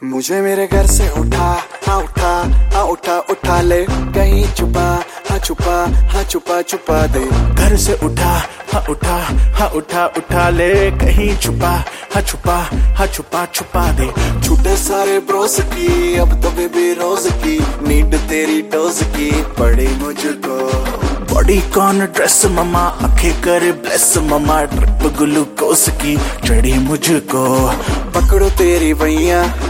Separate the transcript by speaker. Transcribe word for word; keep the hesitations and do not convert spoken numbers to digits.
Speaker 1: मुझे मेरे घर से उठा, हाँ उठा, हाँ उठा उठा ले, कहीं छुपा, हाँ छुपा, हाँ छुपा छुपा दे।
Speaker 2: घर से उठा, हाँ उठा, हाँ उठा उठा ले, कहीं छुपा, हाँ छुपा, हाँ छुपा छुपा दे।
Speaker 1: छूटे सारे ब्रोस की, अब तो बेबी रोज की, नीड तेरी डोज की पड़ी मुझको।
Speaker 2: बॉडी कॉन ड्रेस ममा, आंखें करे ब्लेस ममा, ट्रिप ग्लूकोस की चढ़ी मुझको।
Speaker 1: पकड़ो तेरी भैया